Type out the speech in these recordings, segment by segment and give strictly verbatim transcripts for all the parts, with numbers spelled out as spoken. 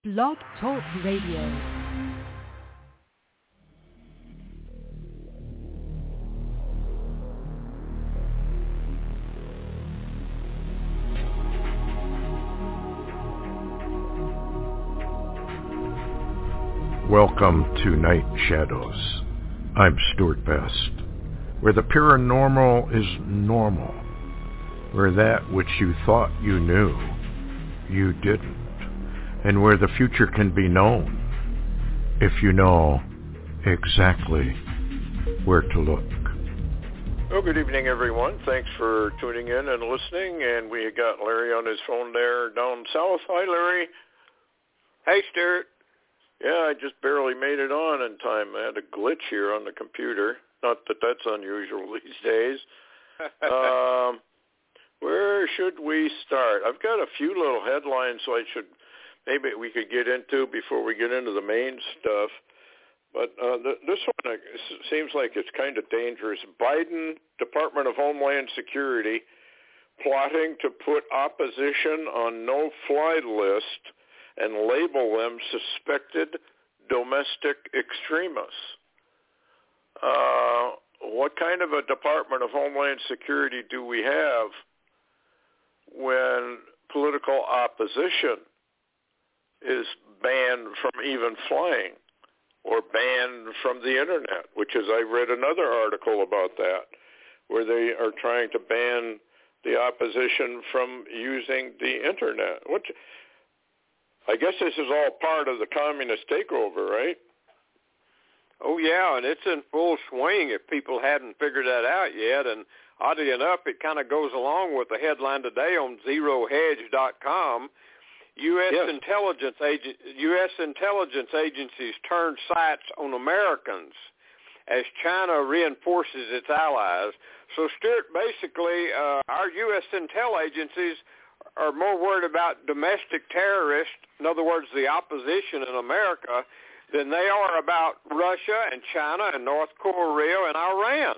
Blog Talk Radio. Welcome to Night Shadows. I'm Stuart Best, where the paranormal is normal, where that which you thought you knew, you didn't, and where the future can be known if you know exactly where to look. Well, good evening, everyone. Thanks for tuning in and listening, and we got Larry on his phone there down south. Hi, Larry. Hey, Stuart. Yeah, I just barely made it on in time. I had a glitch here on the computer. Not that that's unusual these days. um, where should we start? I've got a few little headlines, so I should maybe we could get into before we get into the main stuff. But uh, th- this one uh, seems like it's kind of dangerous. Biden, Department of Homeland Security, plotting to put opposition on no-fly list and label them suspected domestic extremists. Uh, what kind of a Department of Homeland Security do we have when political opposition is banned from even flying or banned from the internet, which is, I read another article about that, where they are trying to ban the opposition from using the internet. What? I guess this is all part of the communist takeover, right? Oh, yeah, and it's in full swing if people hadn't figured that out yet. And oddly enough, it kind of goes along with the headline today on zero hedge dot com. U S Yes. intelligence agent, U S intelligence agencies turn sights on Americans as China reinforces its allies. So, Stuart, basically, uh, our U S intel agencies are more worried about domestic terrorists, in other words, the opposition in America, than they are about Russia and China and North Korea and Iran.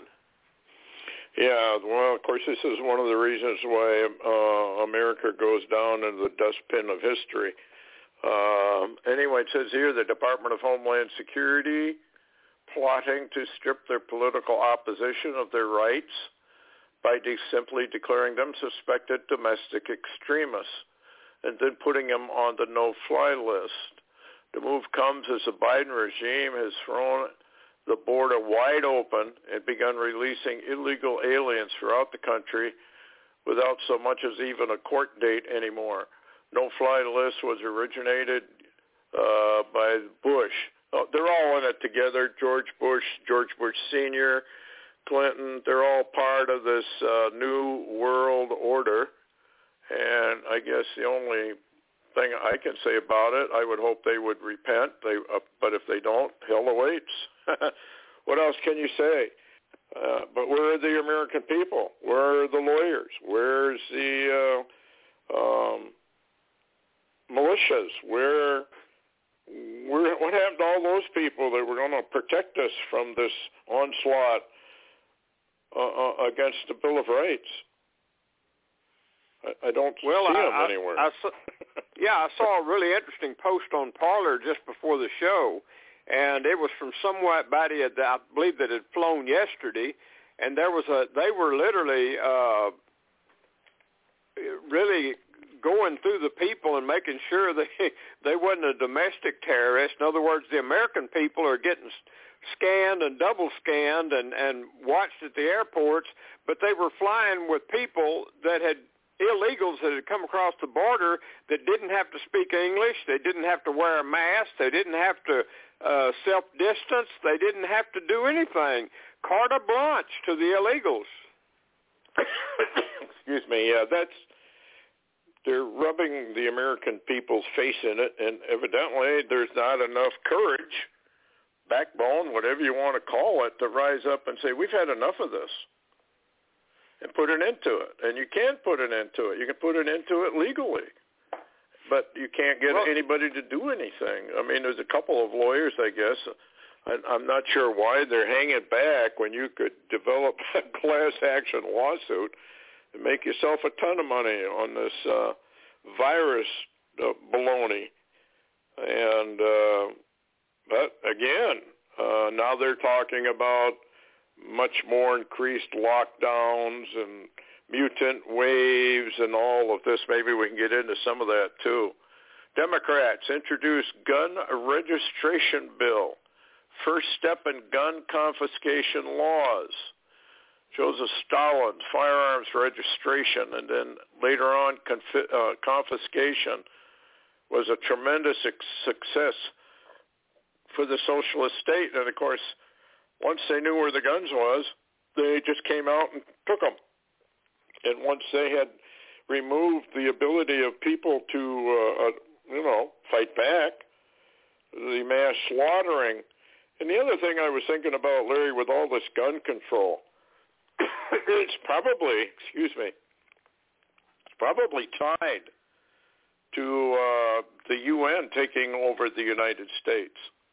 Yeah, well, of course, this is one of the reasons why uh, America goes down in the dustbin of history. Um, anyway, it says here the Department of Homeland Security plotting to strip their political opposition of their rights by de- simply declaring them suspected domestic extremists and then putting them on the no-fly list. The move comes as the Biden regime has thrown the border wide open and begun releasing illegal aliens throughout the country without so much as even a court date anymore. No-fly list was originated uh, by Bush. Oh, they're all in it together, George Bush, George Bush Senior, Clinton. They're all part of this uh, new world order. And I guess the only thing I can say about it, I would hope they would repent. They, uh, but if they don't, hell awaits. What else can you say? Uh, but where are the American people? Where are the lawyers? Where's the uh, um, militias? Where, where? What happened to all those people that were going to protect us from this onslaught uh, uh, against the Bill of Rights? I, I don't well, see I, them I, anywhere. I saw, yeah, I saw a really interesting post on Parler just before the show, and it was from somebody that I believe that had flown yesterday, and there was a they were literally uh, really going through the people and making sure they they wasn't a domestic terrorist. In other words, the American people are getting scanned and double scanned and, and watched at the airports, but they were flying with people that had illegals that had come across the border that didn't have to speak English, they didn't have to wear a mask, they didn't have to uh, self-distance, they didn't have to do anything. Carte blanche to the illegals. Excuse me, yeah, that's, they're rubbing the American people's face in it, and evidently there's not enough courage, backbone, whatever you want to call it, to rise up and say, we've had enough of this. And put an end to it. And you can put an end to it. You can put an end to it legally. But you can't get well, anybody to do anything. I mean, there's a couple of lawyers, I guess. I'm not sure why they're hanging back when you could develop a class action lawsuit and make yourself a ton of money on this uh, virus uh, baloney. And uh, but again, uh, now they're talking about much more increased lockdowns and mutant waves and all of this. Maybe we can get into some of that too. Democrats introduce gun registration bill, first step in gun confiscation laws. Joseph Stalin's firearms registration and then later on confi- uh, confiscation was a tremendous success for the socialist state. And of course, once they knew where the guns was, they just came out and took them. And once they had removed the ability of people to, uh, uh, you know, fight back, the mass slaughtering. And the other thing I was thinking about, Larry, with all this gun control, it's probably, excuse me, it's probably tied to uh, the U N taking over the United States.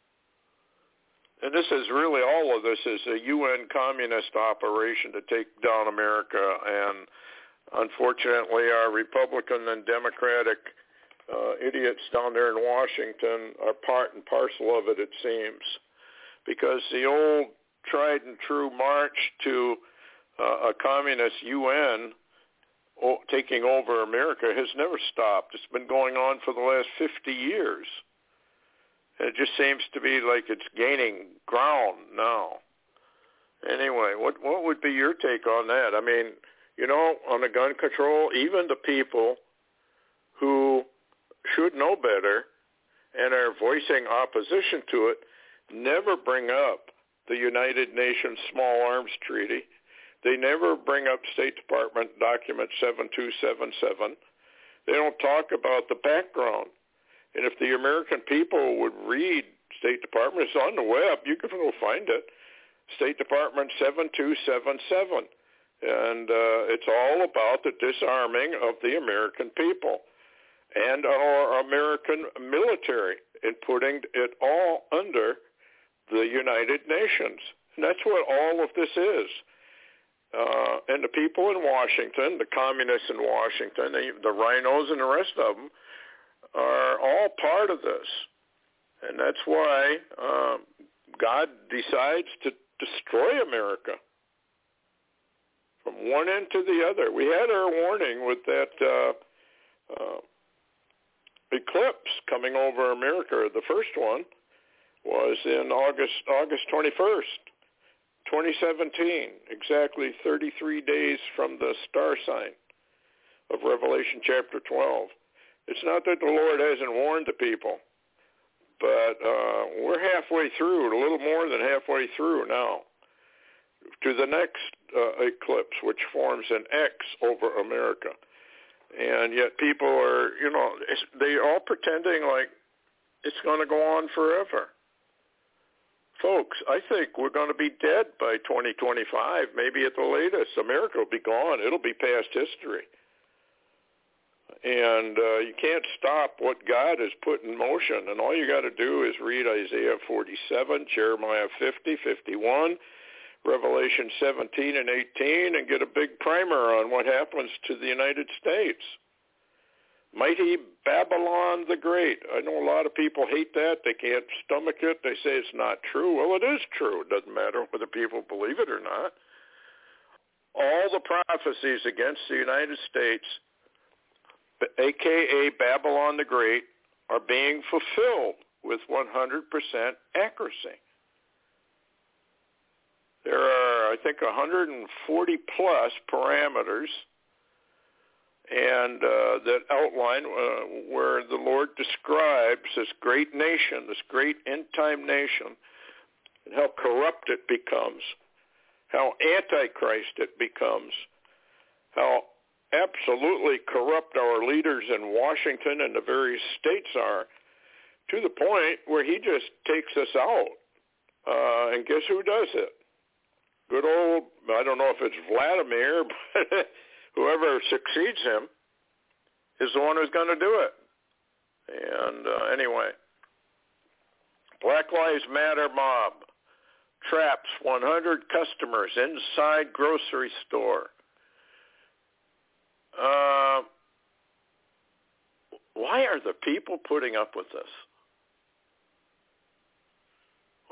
And this is really, all of this is a U N communist operation to take down America. And unfortunately, our Republican and Democratic uh, idiots down there in Washington are part and parcel of it, it seems. Because the old tried and true march to uh, a communist U N o- taking over America has never stopped. It's been going on for the last fifty years. And it just seems to be like it's gaining ground now. Anyway, what what would be your take on that? I mean, you know, on the gun control, even the people who should know better and are voicing opposition to it never bring up the United Nations Small Arms Treaty. They never bring up State Department document seven two seven seven. They don't talk about the background. And if the American people would read State Department, it's on the web, you can go find it, State Department seven two seven seven. And uh, it's all about the disarming of the American people and our American military and putting it all under the United Nations. And that's what all of this is. Uh, and the people in Washington, the communists in Washington, the, the rhinos and the rest of them, are all part of this. And that's why um, God decides to destroy America from one end to the other. We had our warning with that uh, uh, eclipse coming over America. The first one was in August August twenty-first, twenty seventeen, exactly thirty-three days from the star sign of Revelation chapter twelve. It's not that the Lord hasn't warned the people, but uh, we're halfway through, a little more than halfway through now, to the next uh, eclipse, which forms an X over America. And yet people are, you know, they're all pretending like it's going to go on forever. Folks, I think we're going to be dead by twenty twenty-five, maybe at the latest. America will be gone. It'll be past history. And uh, you can't stop what God has put in motion. And all you got to do is read Isaiah forty-seven, Jeremiah fifty, fifty-one, Revelation seventeen and eighteen, and get a big primer on what happens to the United States. Mighty Babylon the Great. I know a lot of people hate that. They can't stomach it. They say it's not true. Well, it is true. It doesn't matter whether people believe it or not. All the prophecies against the United States, a k a. Babylon the Great, are being fulfilled with one hundred percent accuracy. There are, I think, one hundred forty plus parameters and uh, that outline uh, where the Lord describes this great nation, this great end-time nation, and how corrupt it becomes, how antichrist it becomes, how absolutely corrupt our leaders in Washington and the various states are, to the point where he just takes us out. Uh, and guess who does it? Good old, I don't know if it's Vladimir, but whoever succeeds him is the one who's going to do it. And uh, anyway, Black Lives Matter mob traps one hundred customers inside grocery store. Uh, why are the people putting up with this?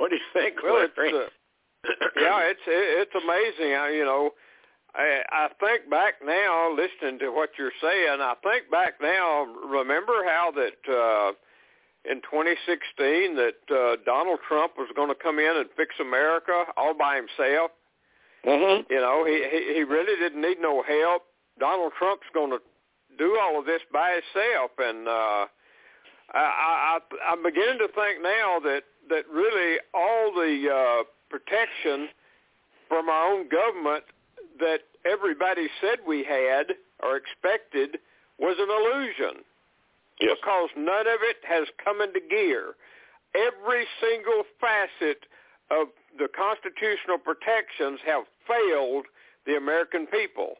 What do you think, well, Larry? It's, uh, yeah, it's it's amazing. I, you know, I, I think back now, listening to what you're saying, I think back now, remember how that uh, in twenty sixteen that uh, Donald Trump was going to come in and fix America all by himself? Mm-hmm. You know, he, he, he really didn't need no help. Donald Trump's going to do all of this by himself. And uh, I, I, I'm beginning to think now that, that really all the uh, protection from our own government that everybody said we had or expected was an illusion. Yes. Because none of it has come into gear. Every single facet of the constitutional protections have failed the American people.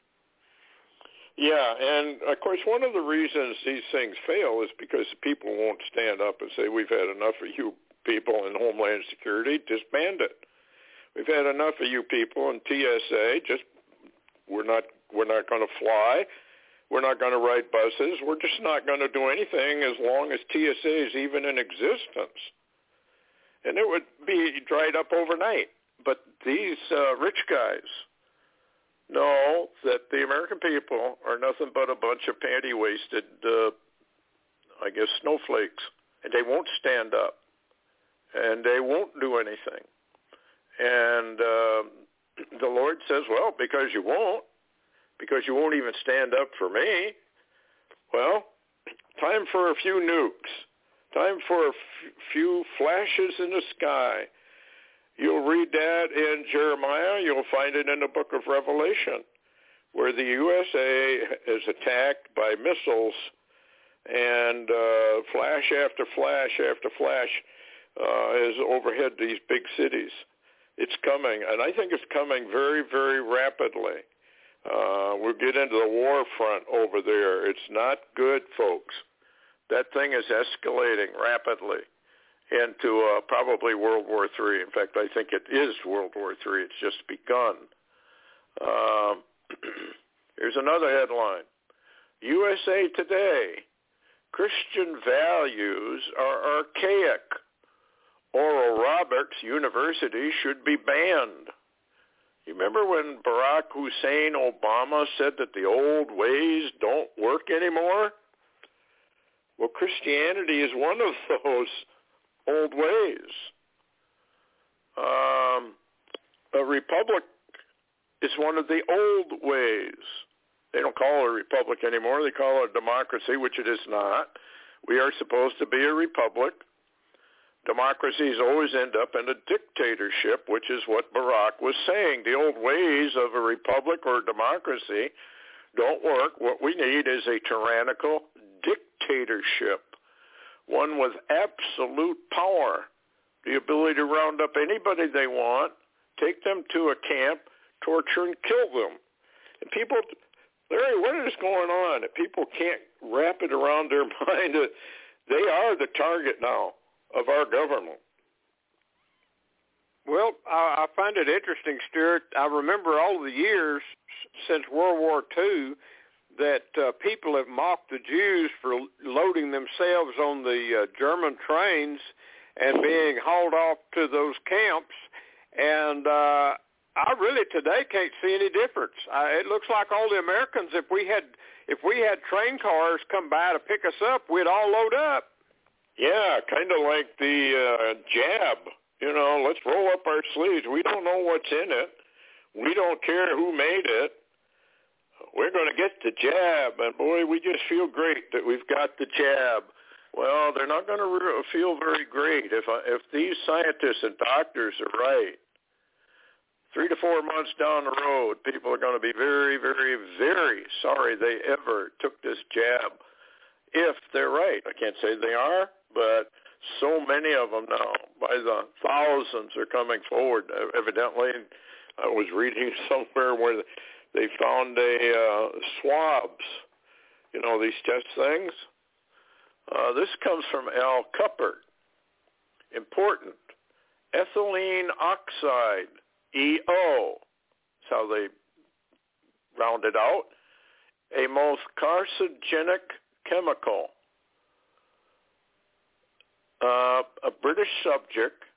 Yeah, and of course one of the reasons these things fail is because people won't stand up and say, we've had enough of you people in Homeland Security, disband it. We've had enough of you people in T S A, just we're not we're not going to fly. We're not going to ride buses. We're just not going to do anything as long as T S A is even in existence. And it would be dried up overnight. But these uh, rich guys know that the American people are nothing but a bunch of panty-waisted, uh, I guess, snowflakes. And they won't stand up. And they won't do anything. And uh, the Lord says, well, because you won't, because you won't even stand up for me, well, time for a few nukes, time for a f- few flashes in the sky. You'll read that in Jeremiah. You'll find it in the book of Revelation, where the U S A is attacked by missiles and uh, flash after flash after flash uh, is overhead these big cities. It's coming, and I think it's coming very, very rapidly. Uh, we'll get into the war front over there. It's not good, folks. That thing is escalating rapidly into uh, probably World War Three. In fact, I think it is World War Three. It's just begun. Um, here's another headline. U S A Today, Christian values are archaic. Oral Roberts University should be banned. You remember when Barack Hussein Obama said that the old ways don't work anymore? Well, Christianity is one of those old ways. Um, a republic is one of the old ways. They don't call it a republic anymore. They call it a democracy, which it is not. We are supposed to be a republic. Democracies always end up in a dictatorship, which is what Barack was saying. The old ways of a republic or a democracy don't work. What we need is a tyrannical dictatorship, one with absolute power, the ability to round up anybody they want, take them to a camp, torture and kill them. And people, Larry, what is going on? People can't wrap it around their mind that they are the target now of our government. Well, I, I find it interesting, Stuart. I remember all the years since World War Two that uh, people have mocked the Jews for loading themselves on the uh, German trains and being hauled off to those camps. And uh, I really today can't see any difference. Uh, it looks like all the Americans, if we had if we had train cars come by to pick us up, we'd all load up. Yeah, kind of like the uh, jab. You know, let's roll up our sleeves. We don't know what's in it. We don't care who made it. We're going to get the jab, and boy, we just feel great that we've got the jab. Well, they're not going to re- feel very great if uh, if these scientists and doctors are right. Three to four months down the road, people are going to be very, very, very sorry they ever took this jab. If they're right, I can't say they are, but so many of them now, by the thousands, are coming forward. Evidently, I was reading somewhere where they found a uh, swabs, you know, these test things. Uh, this comes from Al Cuppert. Important. Ethylene oxide, E O. That's how they round it out. A most carcinogenic chemical. Uh, a British subject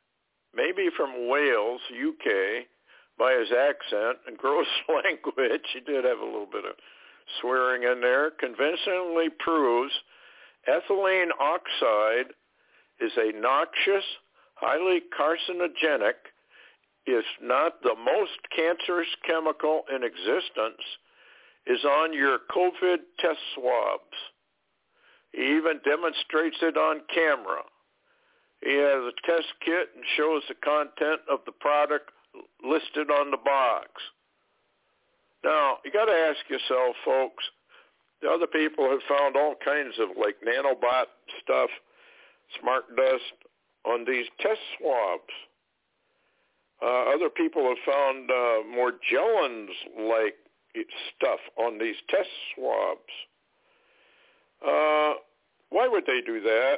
maybe from Wales, U K, by his accent and gross language. He did have a little bit of swearing in there. Convincingly proves ethylene oxide is a noxious, highly carcinogenic, if not the most cancerous chemical in existence, is on your COVID test swabs. He even demonstrates it on camera. He has a test kit and shows the content of the product listed on the box. Now, you got to ask yourself, folks, the other people have found all kinds of like nanobot stuff, smart dust on these test swabs. Uh, other people have found uh, Morgellons-like stuff on these test swabs. Uh, why would they do that?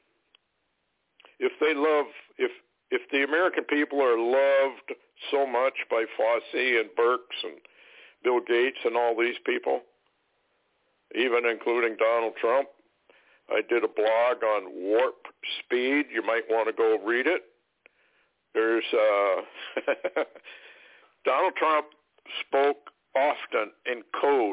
If they love, if if the American people are loved so much by Fauci and Birx and Bill Gates and all these people, even including Donald Trump, I did a blog on warp speed. You might want to go read it. There's uh, Donald Trump spoke often in code.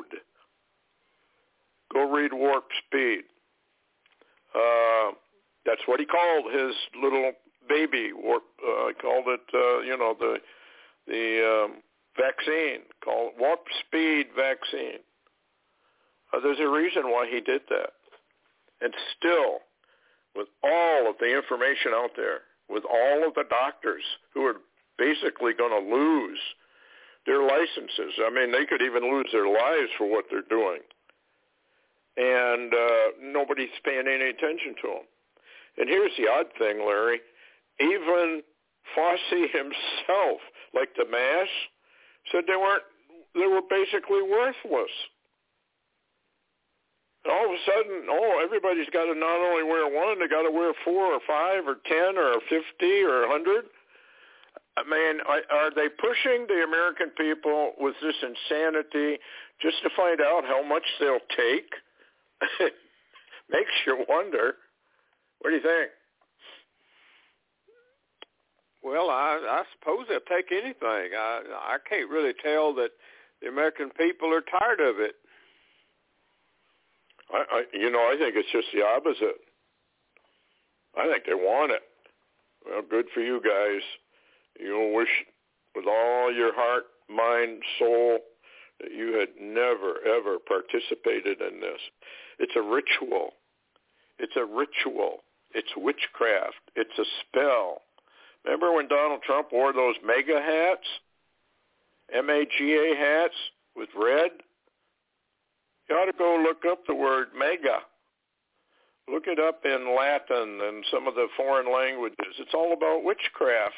Go read Warp Speed. Uh, that's what he called his little baby. Warp. Uh, called it, uh, you know, the the um, vaccine. Called Warp Speed vaccine. Uh, there's a reason why he did that. And still, with all of the information out there, with all of the doctors who are basically going to lose their licenses. I mean, they could even lose their lives for what they're doing. And uh, nobody's paying any attention to them. And here's the odd thing, Larry. Even Fauci himself, like the mask, said they weren't, they were basically worthless. And all of a sudden, oh, everybody's got to not only wear one, they got to wear four or five or ten or fifty or a hundred. I mean, are they pushing the American people with this insanity just to find out how much they'll take? Makes you wonder. What do you think? Well, I, I suppose they'll take anything. I, I can't really tell that the American people are tired of it. I, I, you know, I think it's just the opposite. I think they want it. Well, good for you guys. You'll wish with all your heart, mind, soul that you had never, ever participated in this. It's a ritual. It's a ritual. It's witchcraft. It's a spell. Remember when Donald Trump wore those MAGA hats? M A G A hats with red? You ought to go look up the word MAGA. Look it up in Latin and some of the foreign languages. It's all about witchcraft.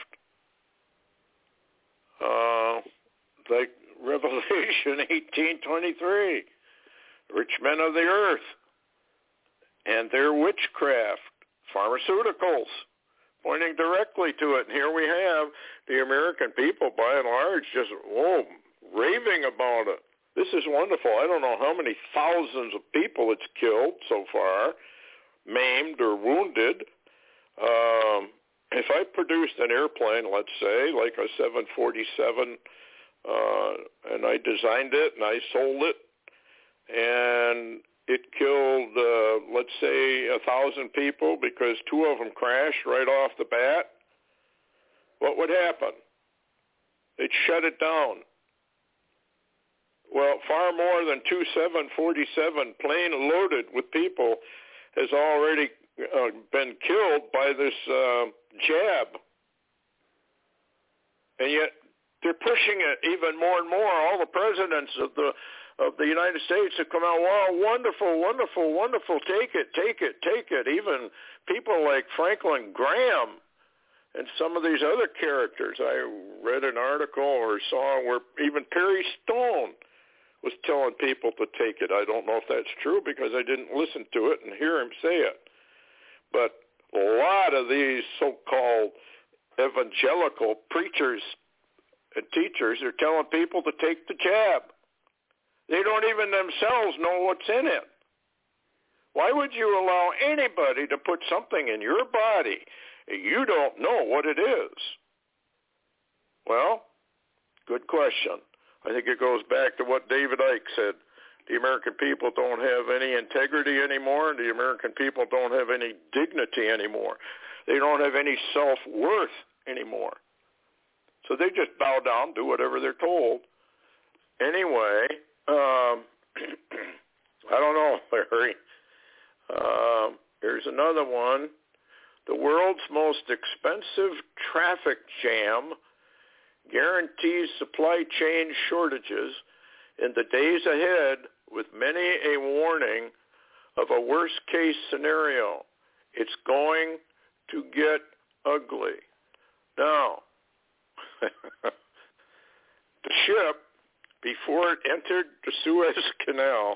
Uh, like Revelation eighteen twenty-three, rich men of the earth and their witchcraft, pharmaceuticals, pointing directly to it. And here we have the American people, by and large, just, whoa, raving about it. This is wonderful. I don't know how many thousands of people it's killed so far, maimed or wounded. Um, if I produced an airplane, let's say, like a seven forty-seven, uh, and I designed it and I sold it, and it killed, uh, let's say, a thousand people because two of them crashed right off the bat, what would happen? They'd shut it down. Well, far more than two seven forty-seven plane loaded with people has already uh, been killed by this uh, jab. And yet they're pushing it even more and more. All the presidents of the of the United States have come out, wow, wonderful, wonderful, wonderful, take it, take it, take it. Even people like Franklin Graham and some of these other characters. I read an article or saw where even Perry Stone was telling people to take it. I don't know if that's true because I didn't listen to it and hear him say it. But a lot of these so-called evangelical preachers and teachers are telling people to take the jab. They don't even themselves know what's in it. Why would you allow anybody to put something in your body you don't know what it is? Well, good question. I think it goes back to what David Icke said. The American people don't have any integrity anymore, and the American people don't have any dignity anymore. They don't have any self-worth anymore. So they just bow down, do whatever they're told. Anyway, um, I don't know, Larry. Uh, here's another one. The world's most expensive traffic jam guarantees supply chain shortages in the days ahead, with many a warning of a worst-case scenario. It's going to get ugly. Now, the ship, before it entered the Suez Canal,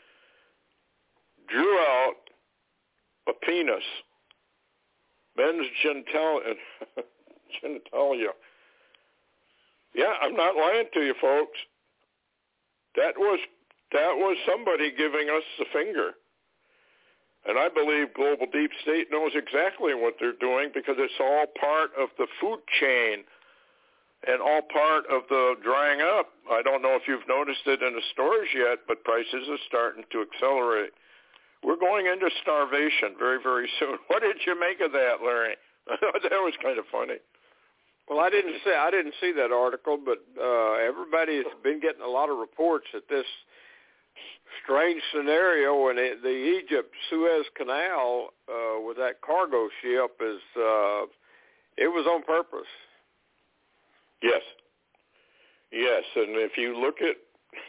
drew out a penis, men's genitalia. genitalia. Yeah, I'm not lying to you, folks. That was that was somebody giving us the finger. And I believe Global Deep State knows exactly what they're doing, because it's all part of the food chain and all part of the drying up. I don't know if you've noticed it in the stores yet, but prices are starting to accelerate. We're going into starvation very, very soon. What did you make of that, Larry? That was kind of funny. Well, I didn't see I didn't see that article, but uh, everybody's been getting a lot of reports that this strange scenario in the Egypt Suez Canal uh, with that cargo ship is uh, it was on purpose. Yes, yes, and if you look at,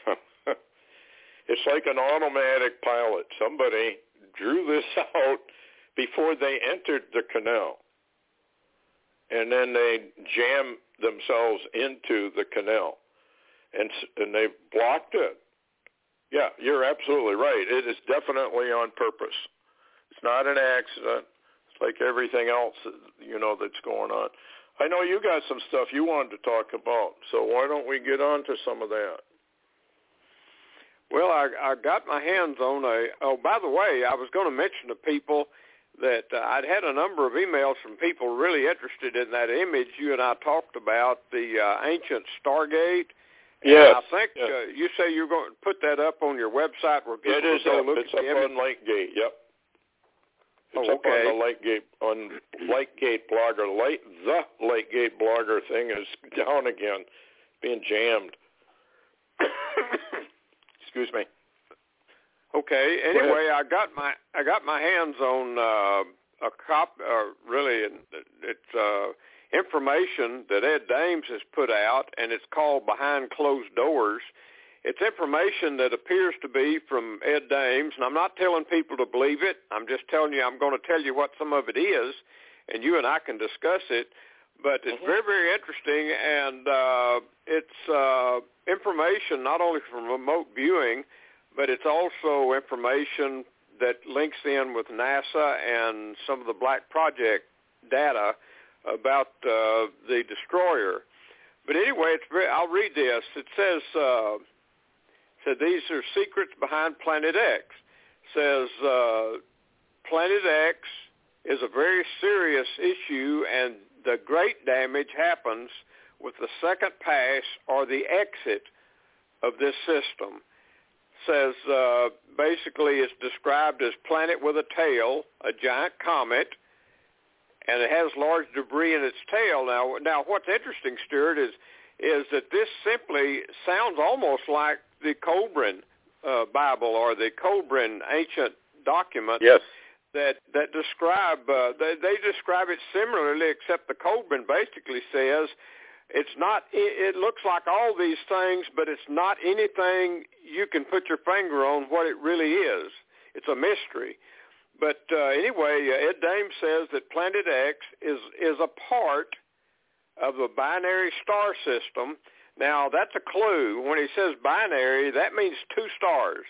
it's like an automatic pilot. Somebody drew this out before they entered the canal, and then they jammed themselves into the canal, and and they blocked it. Yeah, you're absolutely right. It is definitely on purpose. It's not an accident. It's like everything else, you know, that's going on. I know you got some stuff you wanted to talk about, so why don't we get on to some of that? Well, I, I got my hands on a, oh, by the way, I was going to mention to people that uh, I'd had a number of emails from people really interested in that image you and I talked about, the uh, ancient Stargate. Yes. I think yes. Uh, you say you're going to put that up on your website where people it is go up. look It's at up the image. on Lightgate, yep. It's oh, up okay. on the Lightgate, on Lightgate blogger. Light, the Lightgate blogger thing is down again, being jammed. Excuse me. Okay. Anyway, I got my I got my hands on uh, a cop. Uh, really, it's uh, information that Ed Dames has put out, and it's called Behind Closed Doors. It's information that appears to be from Ed Dames, and I'm not telling people to believe it. I'm just telling you I'm going to tell you what some of it is, and you and I can discuss it. But it's mm-hmm. very, very interesting, and uh, it's uh, information not only from remote viewing, but it's also information that links in with NASA and some of the Black Project data about uh, the destroyer. But anyway, it's very, I'll read this. It says, uh, said these are secrets behind Planet X. It says uh, Planet X is a very serious issue, and the great damage happens with the second pass or the exit of this system. Says uh, basically it's described as planet with a tail, a giant comet, and it has large debris in its tail. Now, now what's interesting, Stuart, is is that this simply sounds almost like the Kolbrin uh, Bible or the Kolbrin ancient document. Yes. That that describe uh, they, they describe it similarly, except the Kolbrin basically says it's not. It, it looks like all these things, but it's not anything you can put your finger on what it really is. It's a mystery. But uh, anyway, uh, Ed Dames says that Planet X is is a part of the binary star system. Now, that's a clue. When he says binary, that means two stars.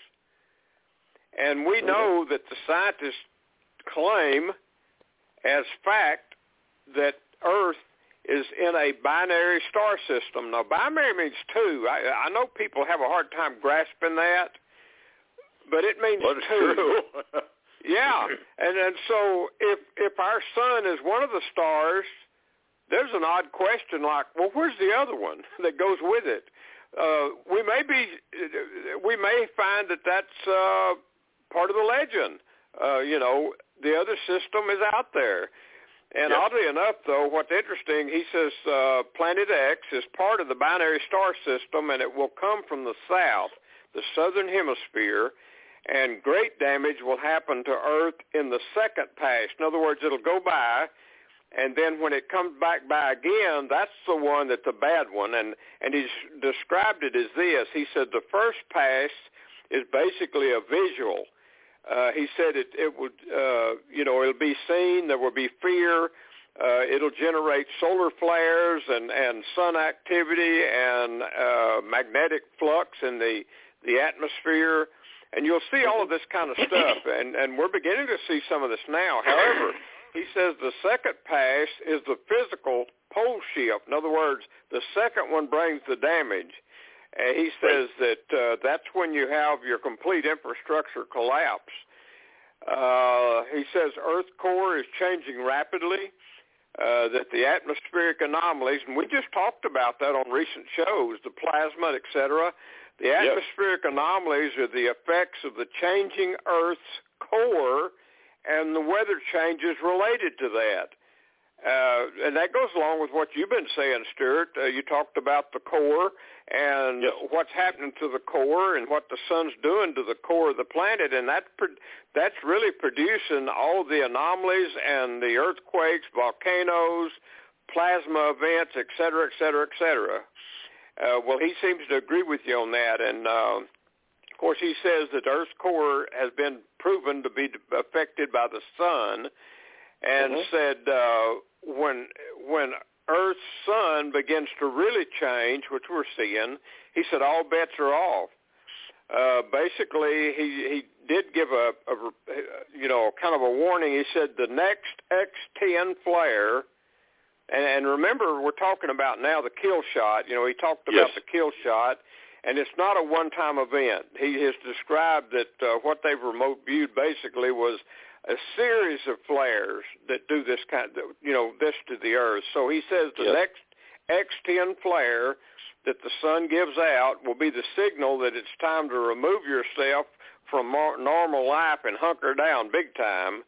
And we know that the scientists claim as fact that Earth is in a binary star system. Now, binary means two. I, I know people have a hard time grasping that, but it means well, it's two. True. Yeah, and and so if if our sun is one of the stars, there's an odd question like, well, where's the other one that goes with it? Uh, we may be, we may find that that's uh, part of the legend. Uh, you know, the other system is out there. And yes. oddly enough, though, what's interesting, he says uh, Planet X is part of the binary star system, and it will come from the south, the southern hemisphere, and great damage will happen to Earth in the second pass. In other words, it'll go by, and then when it comes back by again, that's the one that's a bad one. And, and he's described it as this. He said the first pass is basically a visual. Uh, he said it, it would, uh, you know, it'll be seen, there will be fear, uh, it'll generate solar flares and, and sun activity and uh, magnetic flux in the, the atmosphere, and you'll see all of this kind of stuff, and, and we're beginning to see some of this now. However, he says the second pass is the physical pole shift. In other words, the second one brings the damage. And he says that uh, that's when you have your complete infrastructure collapse. Uh, he says Earth core is changing rapidly, uh, that the atmospheric anomalies, and we just talked about that on recent shows, the plasma, et cetera. The atmospheric yes. anomalies are the effects of the changing Earth's core and the weather changes related to that. Uh, and that goes along with what you've been saying, Stuart. Uh, you talked about the core and yes. what's happening to the core and what the sun's doing to the core of the planet, and that that's really producing all the anomalies and the earthquakes, volcanoes, plasma events, et cetera, et cetera, et cetera. Uh, well, he seems to agree with you on that, and uh, of course he says that Earth's core has been proven to be affected by the sun, and mm-hmm. said uh, when when Earth's sun begins to really change, which we're seeing, he said all bets are off. Uh, basically, he he did give a, a you know kind of a warning. He said the next X ten flare, and, and remember we're talking about now the kill shot. You know, he talked about yes. the kill shot, and it's not a one-time event. He has described that uh, what they've remote viewed basically was a series of flares that do this kind of, you know, this to the Earth. So he says the yep. next X ten flare that the sun gives out will be the signal that it's time to remove yourself from more normal life and hunker down big time.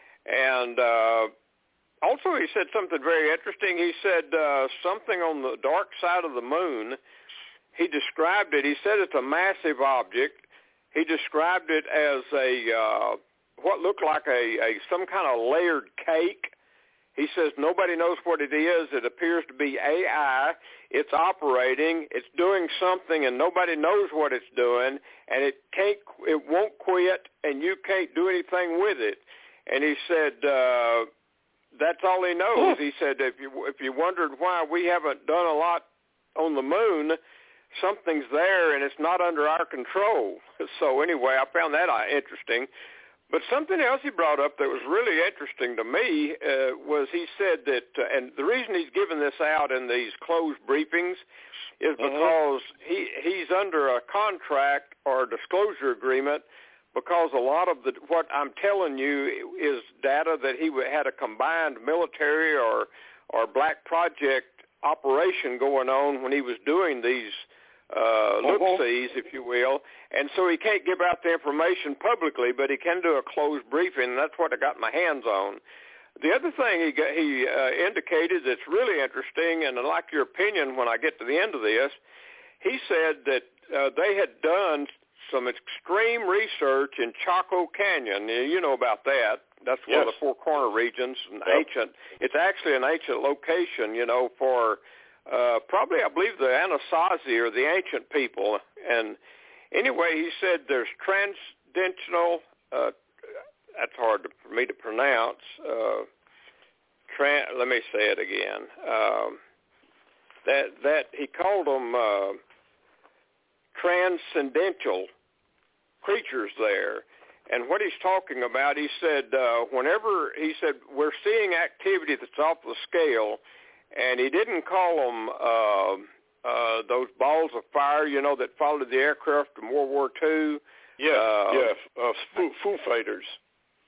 And uh, also he said something very interesting. He said uh, something on the dark side of the moon. He described it. He said it's a massive object. He described it as a... Uh, what looked like a, a some kind of layered cake. He says nobody knows what it is. It appears to be A I. It's operating. It's doing something, and nobody knows what it's doing. And it can't. It won't quit, and you can't do anything with it. And he said uh, that's all he knows. He said if you if you wondered why we haven't done a lot on the moon, something's there, and it's not under our control. So anyway, I found that interesting. But something else he brought up that was really interesting to me uh, was he said that, uh, and the reason he's given this out in these closed briefings is because mm-hmm. he he's under a contract or a disclosure agreement because a lot of the what I'm telling you is data that he had a combined military or or black project operation going on when he was doing these Uh, look-sees, if you will, and so he can't give out the information publicly, but he can do a closed briefing, and that's what I got my hands on. The other thing he got, he uh, indicated that's really interesting, and I like your opinion when I get to the end of this, he said that uh, they had done some extreme research in Chaco Canyon. You know about that. That's yes. one of the Four Corner regions, an yep. ancient. It's actually an ancient location, you know, for Uh, probably, I believe, the Anasazi or the ancient people. And anyway, he said there's transcendental, uh, that's hard to, for me to pronounce. Uh, tran, let me say it again. Um, that, that he called them uh, transcendental creatures there. And what he's talking about, he said, uh, whenever, he said, we're seeing activity that's off the scale. And he didn't call them uh, uh, those balls of fire, you know, that followed the aircraft in World War Two. Yeah, uh, yeah, uh, Foo, Foo Fighters.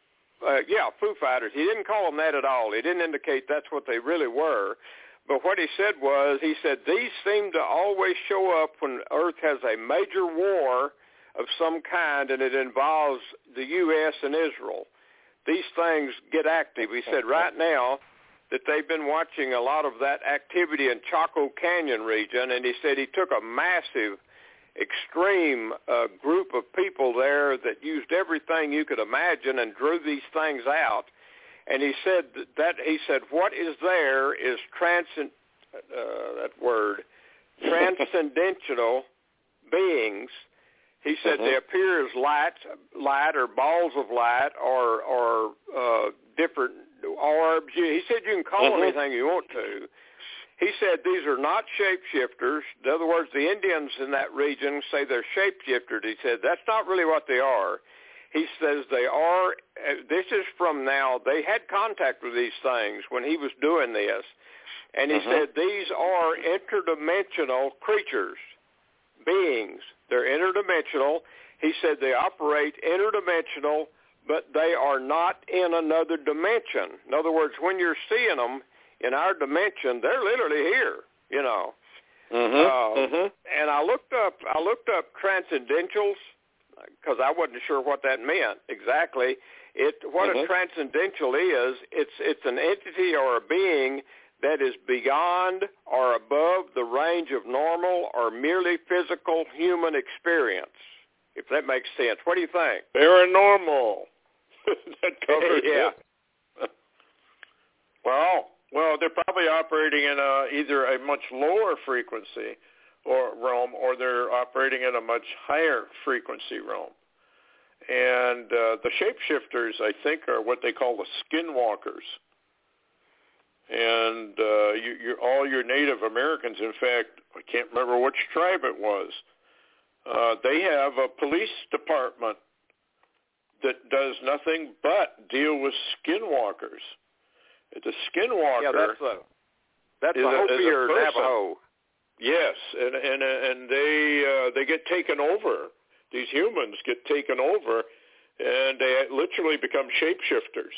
uh, yeah, Foo Fighters. He didn't call them that at all. He didn't indicate that's what they really were. But what he said was, he said, these seem to always show up when Earth has a major war of some kind, and it involves the U S and Israel. These things get active. He said right now that they've been watching a lot of that activity in Chaco Canyon region, and he said he took a massive, extreme uh, group of people there that used everything you could imagine and drew these things out. And he said that he said what is there is transcend uh, that word transcendental beings. He said mm-hmm. they appear as light, light or balls of light, or or uh, different orbs. He said you can call mm-hmm. them anything you want to. He said these are not shapeshifters. In other words, the Indians in that region say they're shapeshifters. He said that's not really what they are. He says they are, this is from now, they had contact with these things when he was doing this. And he mm-hmm. said these are interdimensional creatures, beings. They're interdimensional. He said they operate interdimensional, but they are not in another dimension. In other words, when you're seeing them in our dimension, they're literally here, you know. Mm-hmm. Uh, mm-hmm. And I looked up, I looked up transcendentals because I wasn't sure what that meant exactly. It what mm-hmm. a transcendental is, it's it's an entity or a being that is beyond or above the range of normal or merely physical human experience, if that makes sense. What do you think? Paranormal. That covers yeah. it. Well, well, they're probably operating in a, either a much lower frequency or realm, or they're operating in a much higher frequency realm. And uh, the shapeshifters, I think, are what they call the skinwalkers. And uh, you, you're, all your Native Americans, in fact, I can't remember which tribe it was, uh, they have a police department that does nothing but deal with skinwalkers. The skinwalker yeah, that's a, that's is a Hopi a, or Navajo. Yes, and and and they uh, they get taken over. These humans get taken over, and they literally become shapeshifters.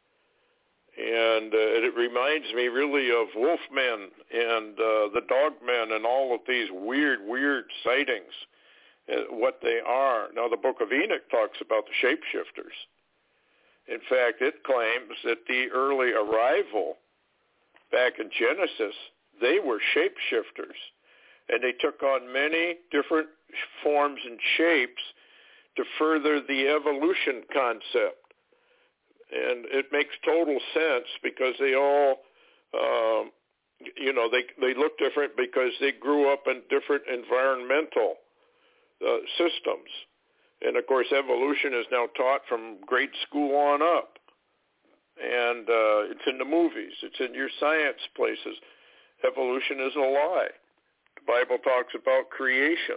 And uh, it reminds me really of Wolfmen and uh, the Dogmen and all of these weird, weird sightings, uh, what they are. Now, the Book of Enoch talks about the shapeshifters. In fact, it claims that the early arrival back in Genesis, they were shapeshifters, and they took on many different forms and shapes to further the evolution concept. And it makes total sense because they all, um, you know, they they look different because they grew up in different environmental uh, systems. And, of course, evolution is now taught from grade school on up. And uh, it's in the movies. It's in your science places. Evolution is a lie. The Bible talks about creation.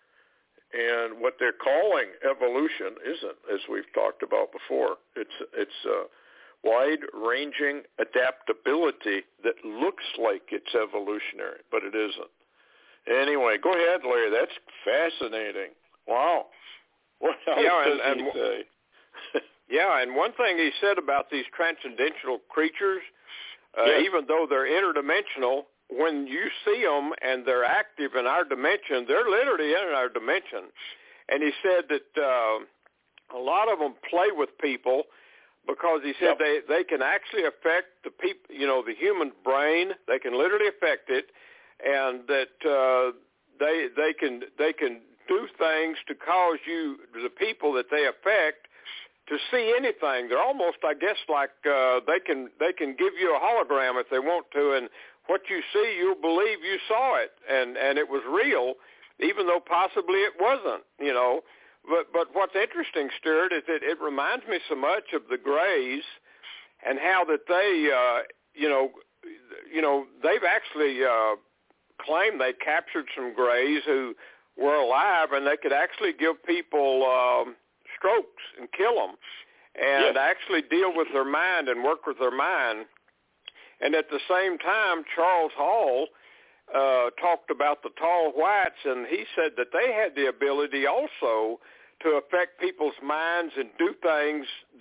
And what they're calling evolution isn't, as we've talked about before. It's it's uh, wide-ranging adaptability that looks like it's evolutionary, but it isn't. Anyway, go ahead, Larry. That's fascinating. Wow. What else yeah, does and, he and, say? yeah, and one thing he said about these transcendental creatures, uh, yes. even though they're interdimensional, when you see them and they're active in our dimension, they're literally in our dimension. And he said that uh, a lot of them play with people because he said yep. they, they can actually affect the people, you know, the human brain. They can literally affect it, and that uh, they they can they can do things to cause you, the people that they affect, to see anything. They're almost, I guess, like uh, they can they can give you a hologram if they want to, and what you see, you'll believe you saw it, and, and it was real, even though possibly it wasn't, you know. But but what's interesting, Stuart, is that it reminds me so much of the Greys and how that they, uh, you know, you know, they've actually uh, claimed they captured some Greys who were alive, and they could actually give people um, strokes and kill them, and yes. actually deal with their mind and work with their mind. And at the same time, Charles Hall uh, talked about the tall whites, and he said that they had the ability also to affect people's minds and do things that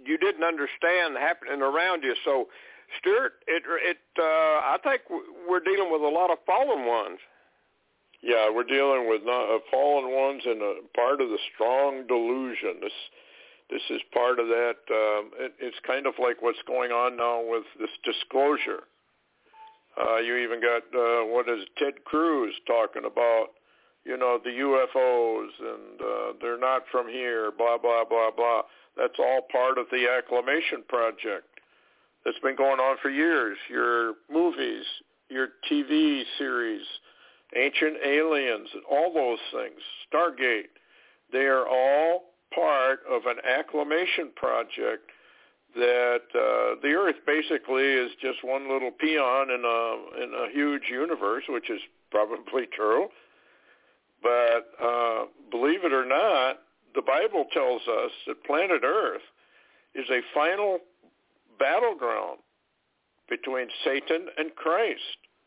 you didn't understand happening around you. So, Stuart, it, it, uh, I think we're dealing with a lot of fallen ones. Yeah, we're dealing with not, uh, fallen ones and a part of the strong delusion. This, this is part of that. Um, it, it's kind of like what's going on now with this disclosure. Uh, you even got, uh, what is Ted Cruz talking about, you know, the U F Os, and uh, they're not from here, blah, blah, blah, blah. That's all part of the Acclamation Project that's been going on for years. Your movies, your T V series, Ancient Aliens, all those things, Stargate, they are all part of an acclamation project that uh, the Earth basically is just one little peon in a in a huge universe, which is probably true. But uh, believe it or not, the Bible tells us that planet Earth is a final battleground between Satan and Christ.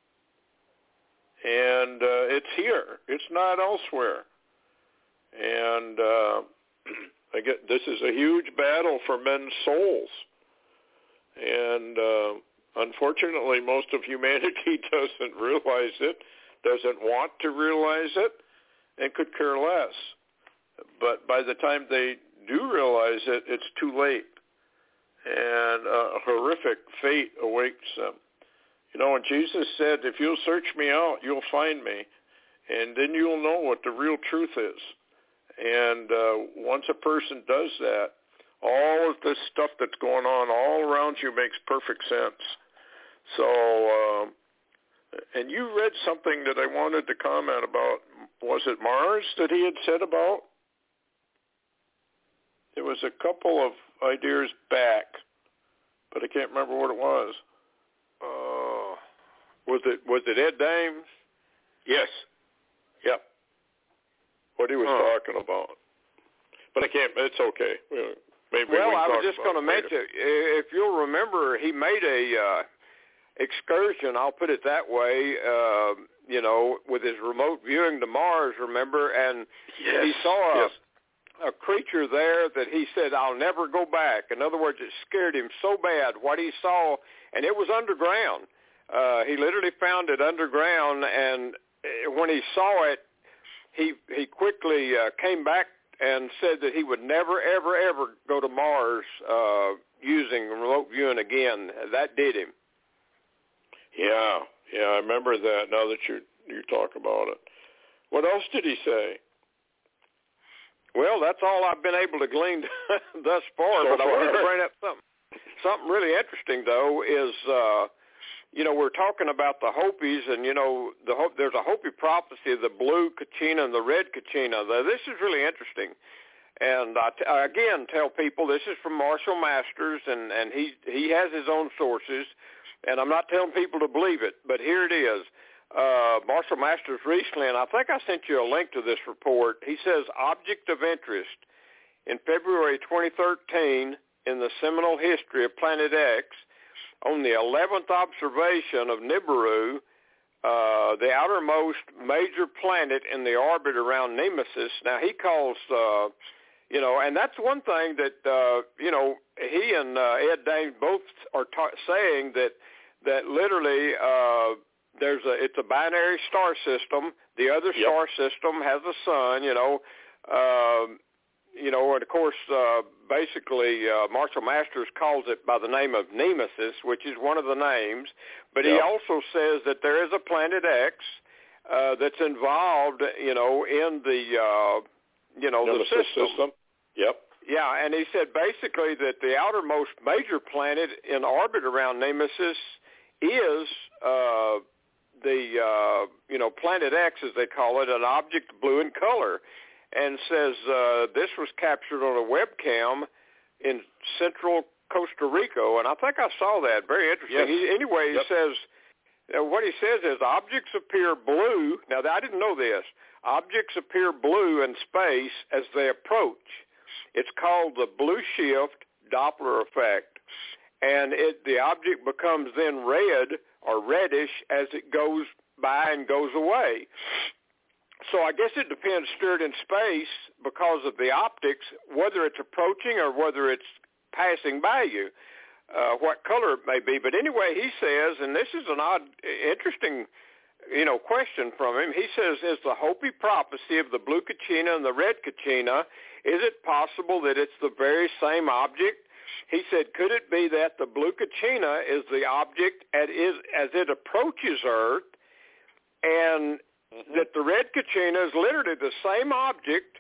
And uh, it's here. It's not elsewhere. And uh, I get, this is a huge battle for men's souls. And uh, unfortunately, most of humanity doesn't realize it, doesn't want to realize it, and could care less. But by the time they do realize it, it's too late. And a horrific fate awaits them. You know, when Jesus said, if you'll search me out, you'll find me, and then you'll know what the real truth is. And uh, once a person does that, all of this stuff that's going on all around you makes perfect sense. So, um, and you read something that I wanted to comment about. Was it Mars that he had said about? It was a couple of ideas back, but I can't remember what it was. Uh, was it was it Ed Dames? Yes. Yep. What he was huh. talking about. But I can't, it's okay. Maybe well, we I was talk just going to mention, if you'll remember, he made a uh, excursion, I'll put it that way, uh, you know, with his remote viewing to Mars, remember, and yes. he saw a, yes. a creature there that he said, I'll never go back. In other words, it scared him so bad, what he saw, and it was underground. Uh, he literally found it underground, and when he saw it, he he quickly uh, came back and said that he would never, ever, ever go to Mars uh, using remote viewing again. That did him. Yeah, yeah, I remember that now that you you talk about it. What else did he say? Well, that's all I've been able to glean thus far, so but far. I wanted to bring up something. Something really interesting, though, is, uh, you know, we're talking about the Hopis, and, you know, the Hope, there's a Hopi prophecy of the blue Kachina and the red Kachina. This is really interesting. And I, t- I again, tell people this is from Marshall Masters, and, and he, he has his own sources, and I'm not telling people to believe it, but here it is. Uh, Marshall Masters recently, and I think I sent you a link to this report, he says, object of interest in February twenty thirteen in the seminal history of Planet X, on the eleventh observation of Nibiru, uh, the outermost major planet in the orbit around Nemesis. Now, he calls, uh, you know, and that's one thing that, uh, you know, he and uh, Ed Dames both are ta- saying that, that literally uh, there's a, it's a binary star system. The other yep. star system has a sun, you know, uh, you know, and of course, uh, basically, uh, Marshall Masters calls it by the name of Nemesis, which is one of the names. But yep. he also says that there is a Planet X uh, that's involved, you know, in the, uh, you know, Nemesis the system. system. Yep. Yeah, and he said basically that the outermost major planet in orbit around Nemesis is uh, the, uh, you know, Planet X, as they call it, an object blue in color. And says uh, this was captured on a webcam in central Costa Rica. And I think I saw that. Very interesting. Yes. He, anyway, yep. he says, uh, what he says is objects appear blue. Now, I didn't know this. Objects appear blue in space as they approach. It's called the blue shift Doppler effect. And it, the object becomes then red or reddish as it goes by and goes away. So I guess it depends, Stuart, in space, because of the optics, whether it's approaching or whether it's passing by you, uh, what color it may be. But anyway, he says, and this is an odd, interesting, you know, question from him. He says, is the Hopi prophecy of the blue kachina and the red kachina, is it possible that it's the very same object? He said, could it be that the blue kachina is the object as, is, as it approaches Earth, and mm-hmm. that the red kachina is literally the same object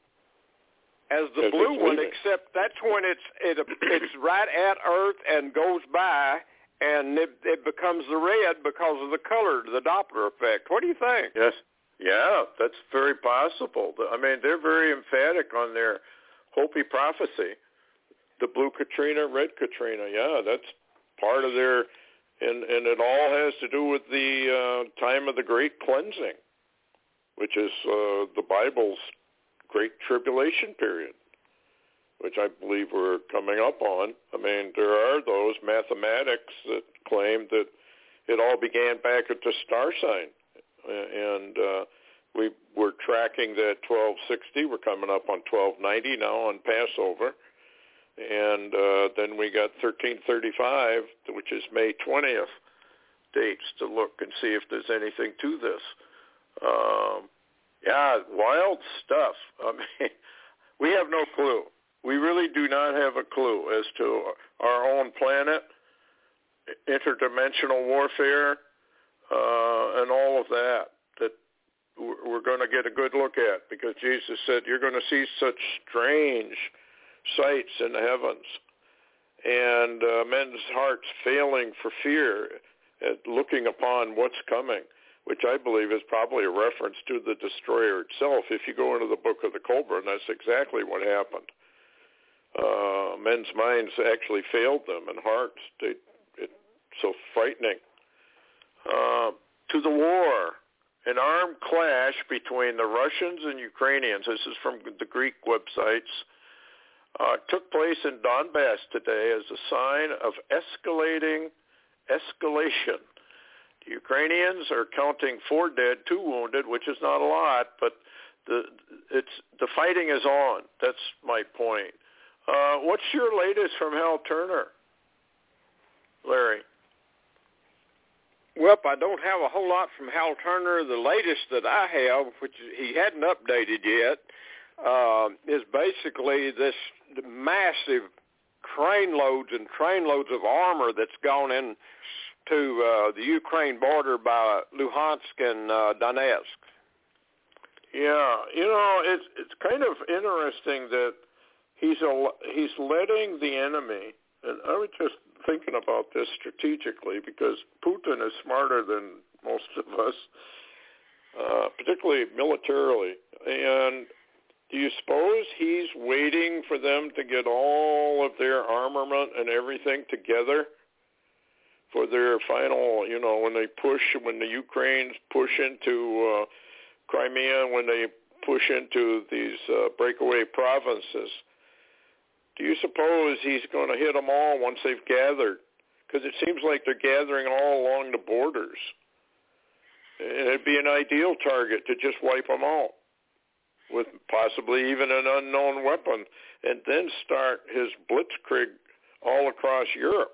as the as blue one, except that's when it's it, it's right at Earth and goes by, and it, it becomes the red because of the color, the Doppler effect. What do you think? Yes. Yeah, that's very possible. I mean, they're very emphatic on their Hopi prophecy. The blue Katrina, red Katrina, yeah, that's part of their, and, and it all has to do with the uh, time of the Great Cleansing, which is uh, the Bible's Great Tribulation period, which I believe we're coming up on. I mean, there are those mathematics that claim that it all began back at the star sign, and uh, we, we're tracking that twelve sixty. We're coming up on twelve ninety now on Passover. And uh, then we got thirteen thirty-five, which is May twentieth dates to look and see if there's anything to this. Um, yeah, wild stuff. I mean, we have no clue. We really do not have a clue as to our own planet, interdimensional warfare, uh, and all of that that we're going to get a good look at, because Jesus said you're going to see such strange sights in the heavens, and uh, men's hearts failing for fear at looking upon what's coming, which I believe is probably a reference to the destroyer itself. If you go into the book of the Cobra, and that's exactly what happened. Uh, men's minds actually failed them, and hearts, they, it's so frightening. Uh, to the war, an armed clash between the Russians and Ukrainians, this is from the Greek websites, Uh, took place in Donbass today as a sign of escalating escalation. The Ukrainians are counting four dead, two wounded, which is not a lot, but the it's the fighting is on. That's my point. Uh, what's your latest from Hal Turner, Larry? Well, I don't have a whole lot from Hal Turner. The latest that I have, which he hadn't updated yet, uh, is basically this massive crane loads and train loads of armor that's gone in to uh, the Ukraine border by Luhansk and uh, Donetsk. Yeah, you know, it's it's kind of interesting that he's a, he's letting the enemy, and I was just thinking about this strategically, because Putin is smarter than most of us, uh, particularly militarily, and do you suppose he's waiting for them to get all of their armament and everything together for their final, you know, when they push, when the Ukrainians push into uh, Crimea, when they push into these uh, breakaway provinces? Do you suppose he's going to hit them all once they've gathered? Because it seems like they're gathering all along the borders. And it'd be an ideal target to just wipe them out, with possibly even an unknown weapon, and then start his blitzkrieg all across Europe.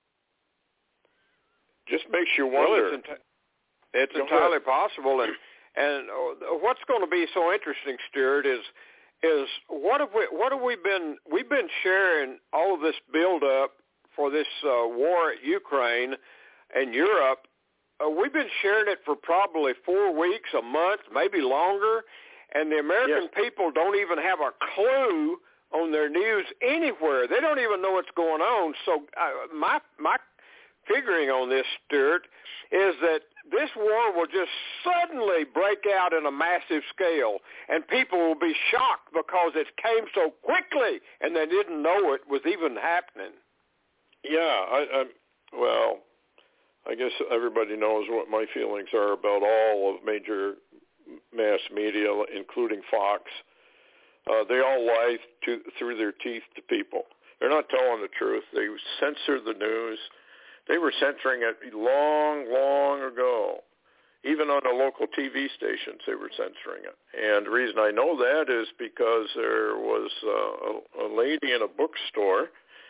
Just makes you wonder. Well, it's, enti- it's entirely possible, and and what's going to be so interesting, Stuart, is is what have we what have we been we've been sharing all of this build up for this uh, war at Ukraine and Europe. Uh, we've been sharing it for probably four weeks, a month, maybe longer. And the American yes. people don't even have a clue on their news anywhere. They don't even know what's going on. So uh, my my figuring on this, Stuart, is that this war will just suddenly break out in a massive scale, and people will be shocked because it came so quickly, and they didn't know it was even happening. Yeah, I, I well, I guess everybody knows what my feelings are about all of major mass media, including Fox. Uh, they all lie to, through their teeth to people. They're not telling the truth. They censor the news. They were censoring it long, long ago. Even on the local T V stations, they were censoring it. And the reason I know that is because there was uh, a, a lady in a bookstore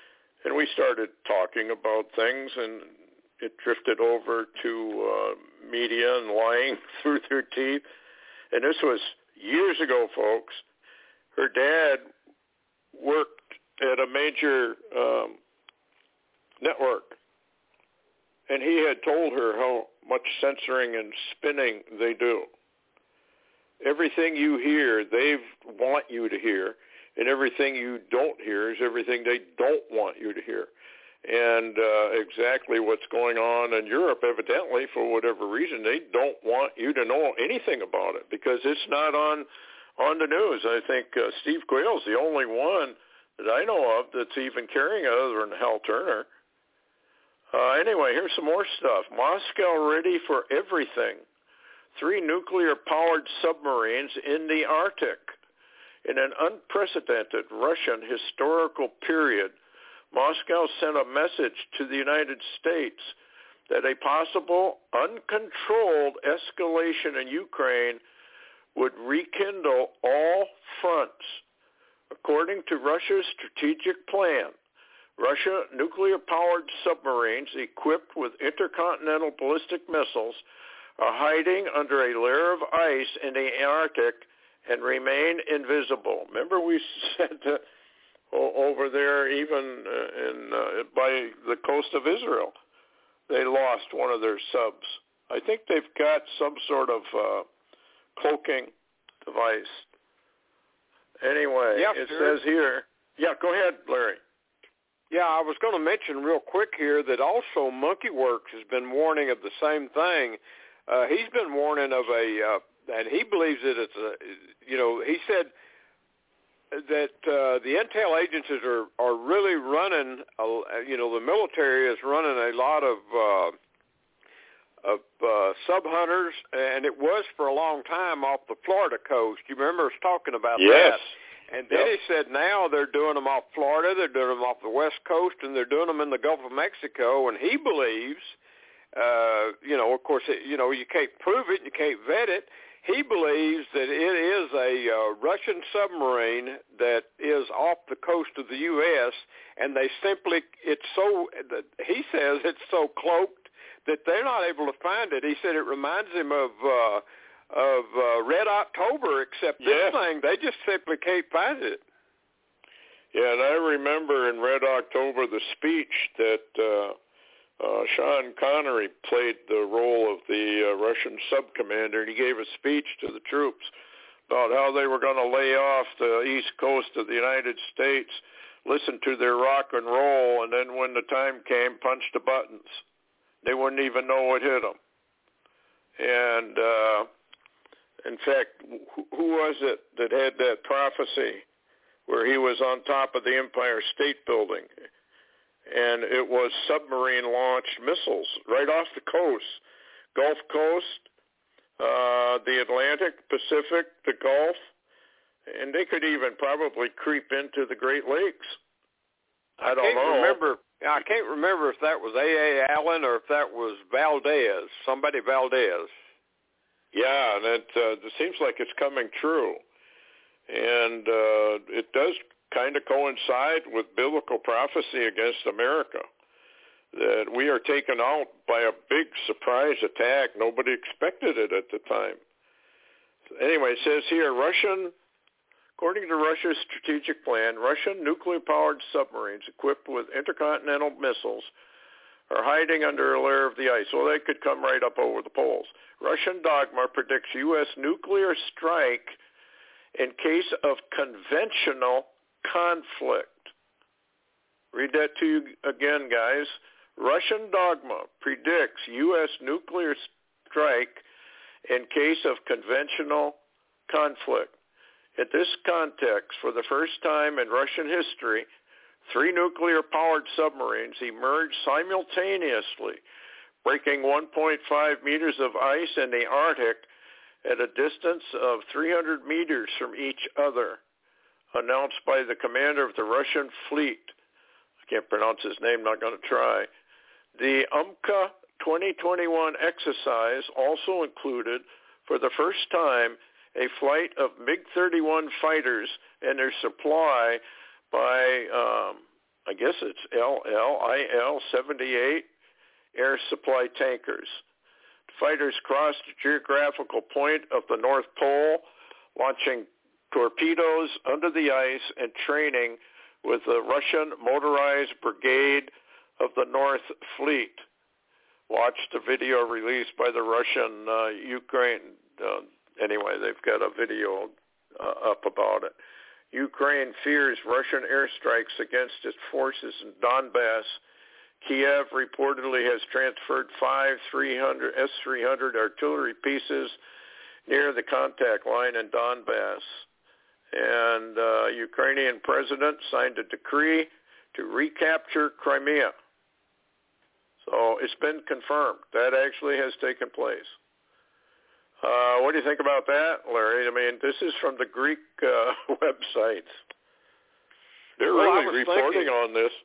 And we started talking about things, and it drifted over to uh, media and lying through their teeth. And this was years ago, folks. Her dad worked at a major um, network, and he had told her how much censoring and spinning they do. Everything you hear, they want you to hear, and everything you don't hear is everything they don't want you to hear. And uh, exactly what's going on in Europe, evidently, for whatever reason, they don't want you to know anything about it because it's not on on the news. I think uh, Steve Quayle's the only one that I know of that's even carrying it other than Hal Turner. Uh, anyway, here's some more stuff. Moscow ready for everything. Three nuclear-powered submarines in the Arctic. In an unprecedented Russian historical period, Moscow sent a message to the United States that a possible uncontrolled escalation in Ukraine would rekindle all fronts. According to Russia's strategic plan, Russia nuclear-powered submarines equipped with intercontinental ballistic missiles are hiding under a layer of ice in the Arctic and remain invisible. Remember we said that over there, even in uh, by the coast of Israel, they lost one of their subs. I think they've got some sort of uh, cloaking device. Anyway, yeah, it sure. says here, yeah, go ahead, Larry. Yeah, I was going to mention real quick here that also MonkeyWorks has been warning of the same thing. Uh, he's been warning of a, uh, and he believes that it's a, you know, he said that uh, the intel agencies are, are really running, a, you know, the military is running a lot of uh, of uh, sub-hunters, and it was for a long time off the Florida coast. You remember us talking about yes. that? And then yep. he said now they're doing them off Florida, they're doing them off the West Coast, and they're doing them in the Gulf of Mexico, and he believes, uh, you know, of course, it, you know, you can't prove it, you can't vet it. He believes that it is a uh, Russian submarine that is off the coast of the U S, and they simply, it's so, he says it's so cloaked that they're not able to find it. He said it reminds him of uh, of uh, Red October, except this yeah. thing, they just simply can't find it. Yeah, and I remember in Red October the speech that uh, uh, Sean Connery played the role of the uh, Russian sub-commander, and he gave a speech to the troops about how they were going to lay off the east coast of the United States, listen to their rock and roll, and then when the time came, punch the buttons. They wouldn't even know what hit them. And, uh, in fact, who was it that had that prophecy where he was on top of the Empire State Building? And it was submarine-launched missiles right off the coast, Gulf Coast, uh, the Atlantic, Pacific, the Gulf, and they could even probably creep into the Great Lakes. I don't I can't know. Remember, I can't remember if that was A A. Allen or if that was Valdez, somebody Valdez. Yeah, and it, uh, it seems like it's coming true. And uh, it does kind of coincide with biblical prophecy against America, that we are taken out by a big surprise attack. Nobody expected it at the time. Anyway, it says here, Russian, according to Russia's strategic plan, Russian nuclear-powered submarines equipped with intercontinental missiles are hiding under a layer of the ice. Well, they could come right up over the poles. Russian dogma predicts U S nuclear strike in case of conventional conflict. Read that to you again, guys. Russian dogma predicts U S nuclear strike in case of conventional conflict. In this context, for the first time in Russian history, three nuclear-powered submarines emerged simultaneously, breaking one point five meters of ice in the Arctic at a distance of three hundred meters from each other, announced by the commander of the Russian fleet. I can't pronounce his name, not going to try. The U M C A twenty twenty-one exercise also included, for the first time, a flight of MiG thirty-one fighters and their supply by um, I guess it's L L I L seventy-eight air supply tankers. Fighters crossed the geographical point of the North Pole, launching torpedoes under the ice and training with the Russian Motorized Brigade of the North Fleet. Watch the video released by the Russian uh, Ukraine. Uh, anyway, they've got a video uh, up about it. Ukraine fears Russian airstrikes against its forces in Donbass. Kiev reportedly has transferred five S three hundred artillery pieces near the contact line in Donbass. And uh, Ukrainian president signed a decree to recapture Crimea. So it's been confirmed. That actually has taken place. Uh, what do you think about that, Larry? I mean, this is from the Greek uh, websites. They're well, really reporting thinking, on this.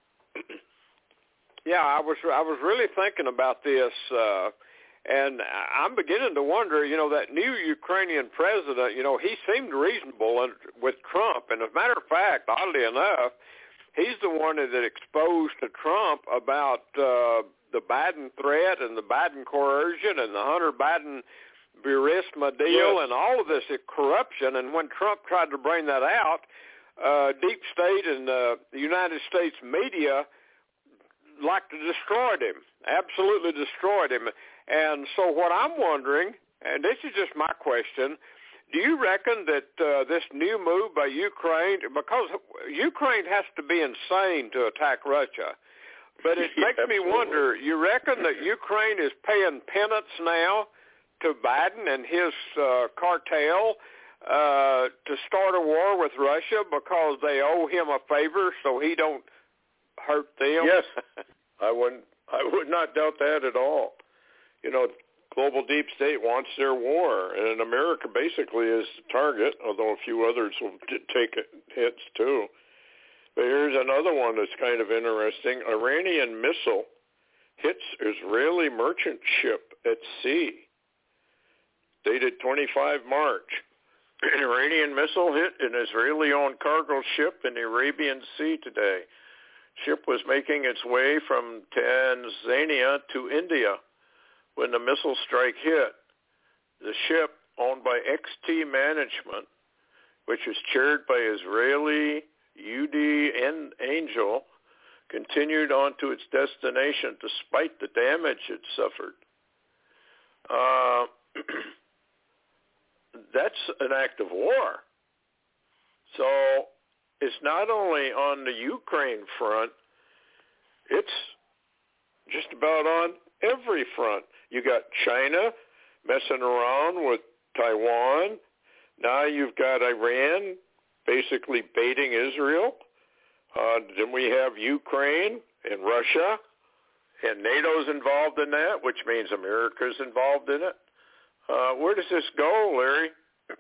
yeah, I was I was really thinking about this, uh, and I'm beginning to wonder, you know, that new Ukrainian president, you know, he seemed reasonable with Trump. And as a matter of fact, oddly enough, he's the one that exposed to Trump about uh, the Biden threat and the Biden coercion and the Hunter Biden Burisma deal yes. and all of this corruption. And when Trump tried to bring that out, uh, deep state and uh, the United States media like to destroyed him, absolutely destroyed him. And so what I'm wondering, and this is just my question, do you reckon that uh, this new move by Ukraine, because Ukraine has to be insane to attack Russia, but it makes me wonder, you reckon that Ukraine is paying penance now to Biden and his uh, cartel uh, to start a war with Russia because they owe him a favor so he don't hurt them? Yes, I wouldn't. I would not doubt that at all. You know, global deep state wants their war, and America basically is the target, although a few others will take hits too. But here's another one that's kind of interesting. Iranian missile hits Israeli merchant ship at sea. Dated twenty-fifth of March. An Iranian missile hit an Israeli-owned cargo ship in the Arabian Sea today. Ship was making its way from Tanzania to India when the missile strike hit. The ship, owned by X T Management, which is chaired by Israeli U D Angel, continued on to its destination despite the damage it suffered. Uh, that's an act of war. So it's not only on the Ukraine front, it's just about on every front. You got China messing around with Taiwan. Now you've got Iran basically baiting Israel. Uh, then we have Ukraine and Russia, and NATO's involved in that, which means America's involved in it. Uh, where does this go, Larry?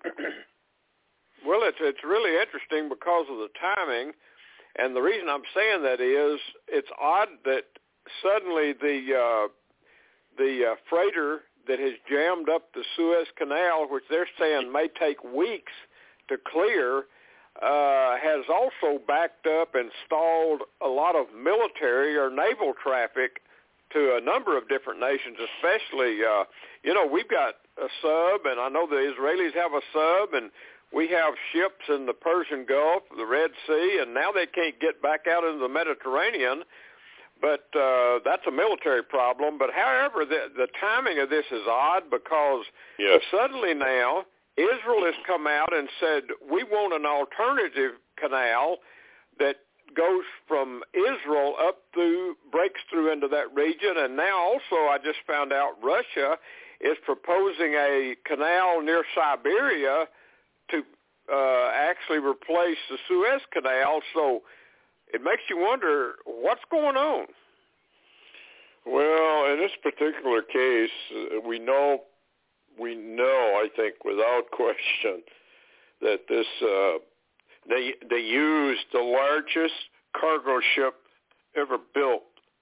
Well, it's it's really interesting because of the timing, and the reason I'm saying that is it's odd that suddenly the uh, the uh, freighter that has jammed up the Suez Canal, which they're saying may take weeks to clear, uh, has also backed up and stalled a lot of military or naval traffic to a number of different nations, especially, uh, you know, we've got a sub, and I know the Israelis have a sub, and we have ships in the Persian Gulf, the Red Sea, and now they can't get back out into the Mediterranean. But uh, that's a military problem. But however, the, the timing of this is odd because yes. suddenly now Israel has come out and said, we want an alternative canal that goes from Israel up through, breaks through into that region. And now also I just found out Russia is proposing a canal near Siberia to uh, actually replace the Suez Canal. So it makes you wonder what's going on. Well, in this particular case, uh, we know, we know, I think, without question, that this uh, they they used the largest cargo ship ever built.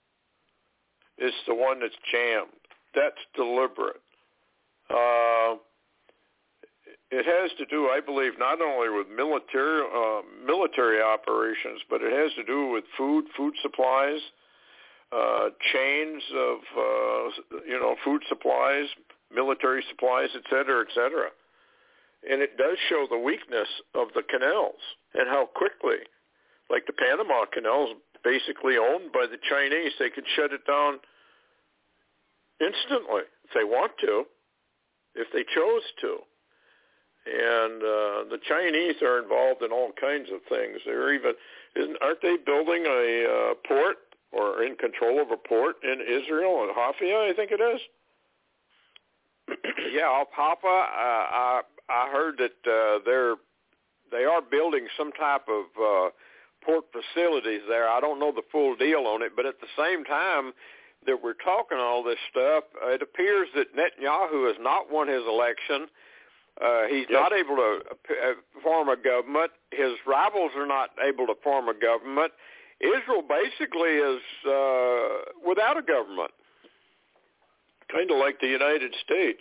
It's the one that's jammed. That's deliberate. Uh, it has to do, I believe, not only with military uh, military operations, but it has to do with food, food supplies, uh, chains of uh, you know food supplies, military supplies, et cetera, et cetera. And it does show the weakness of the canals and how quickly, like the Panama Canal is basically owned by the Chinese. They could shut it down instantly if they want to, if they chose to. And uh, the Chinese are involved in all kinds of things. They're even, isn't, aren't they building a uh, port or in control of a port in Israel, in Haifa, I think it is? Yeah, off Haifa, uh, I I heard that uh, they're they are building some type of uh, port facilities there. I don't know the full deal on it, but at the same time that we're talking all this stuff, uh, it appears that Netanyahu has not won his election. Uh, he's yep. not able to uh, form a government. His rivals are not able to form a government. Israel basically is uh, without a government. Kind of like the United States.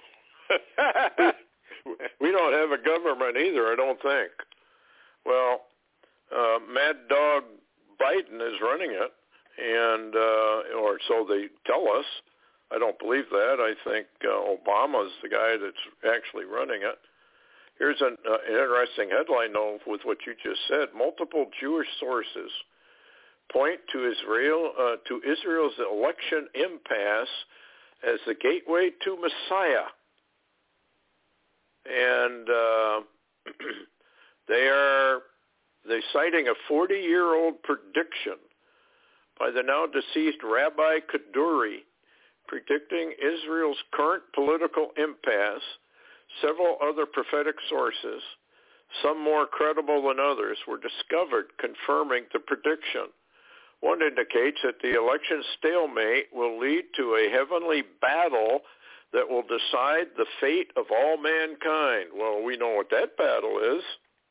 We don't have a government either, I don't think. Well, uh, Mad Dog Biden is running it, and uh, or so they tell us. I don't believe that. I think uh, Obama's the guy that's actually running it. Here's an uh, interesting headline, though, with what you just said. Multiple Jewish sources point to Israel uh, to Israel's election impasse as the gateway to Messiah. And uh, they are they're citing a forty-year-old prediction by the now deceased Rabbi Kaduri, predicting Israel's current political impasse. Several other prophetic sources, some more credible than others, were discovered confirming the prediction. One indicates that the election stalemate will lead to a heavenly battle that will decide the fate of all mankind. Well, we know what that battle is.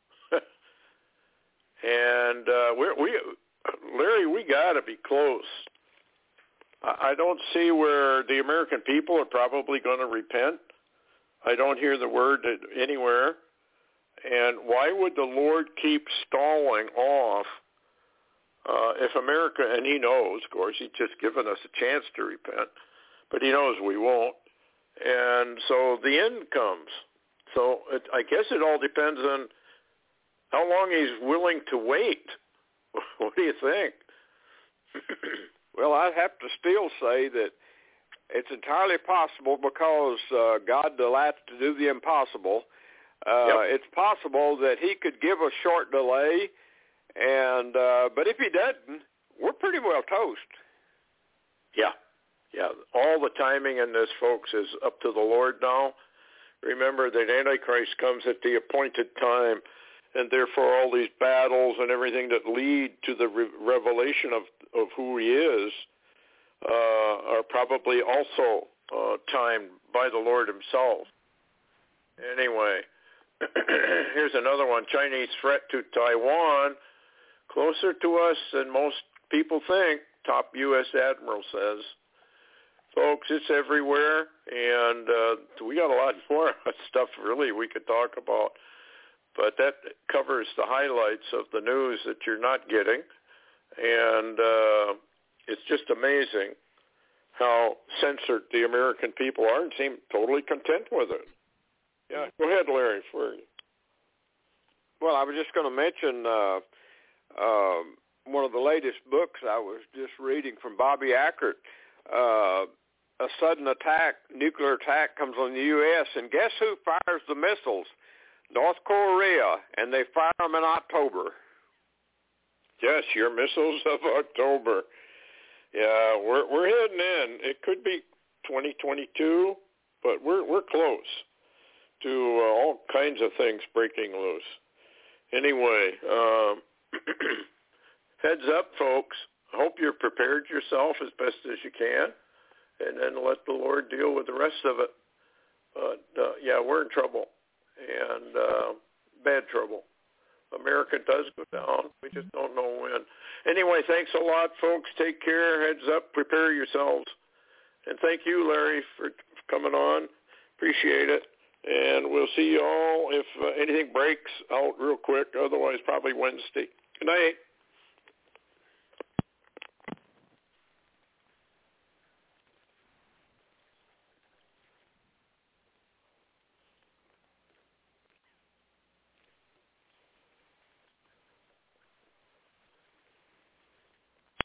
and uh, we're, we, Larry, we got to be close. I don't see where the American people are probably going to repent. I don't hear the word anywhere. And why would the Lord keep stalling off uh, if America, and he knows, of course, he's just given us a chance to repent, but he knows we won't. And so the end comes. So it, I guess it all depends on how long he's willing to wait. What do you think? Well, I'd have to still say that it's entirely possible because uh, God delights to do the impossible. Uh, yep. It's possible that he could give a short delay, and uh, but if he doesn't, we're pretty well toast. Yeah. Yeah, all the timing in this, folks, is up to the Lord now. Remember that Antichrist comes at the appointed time, and therefore all these battles and everything that lead to the re- revelation of, of who he is uh, are probably also uh, timed by the Lord himself. Anyway, here's another one. Chinese threat to Taiwan, closer to us than most people think, top U S Admiral says. Folks, it's everywhere, and uh, we got a lot more stuff, really, we could talk about. But that covers the highlights of the news that you're not getting. And uh, it's just amazing how censored the American people are and seem totally content with it. Yeah, go ahead, Larry. For you. Well, I was just going to mention uh, uh, one of the latest books I was just reading from Bobby Ackert. Uh, a sudden attack, nuclear attack comes on the U S, and guess who fires the missiles? North Korea, and they fire them in October. Yes, your missiles of October. Yeah, we're we're heading in. It could be twenty twenty-two, but we're we're close to uh, all kinds of things breaking loose. Anyway, um, heads up, folks. Hope you're prepared yourself as best as you can, and then let the Lord deal with the rest of it. But uh, yeah, we're in trouble. And uh, bad trouble. America does go down. We just don't know when. Anyway, thanks a lot, folks. Take care. Heads up. Prepare yourselves. And thank you, Larry, for coming on. Appreciate it. And we'll see you all if uh, anything breaks out real quick. Otherwise, probably Wednesday. Good night.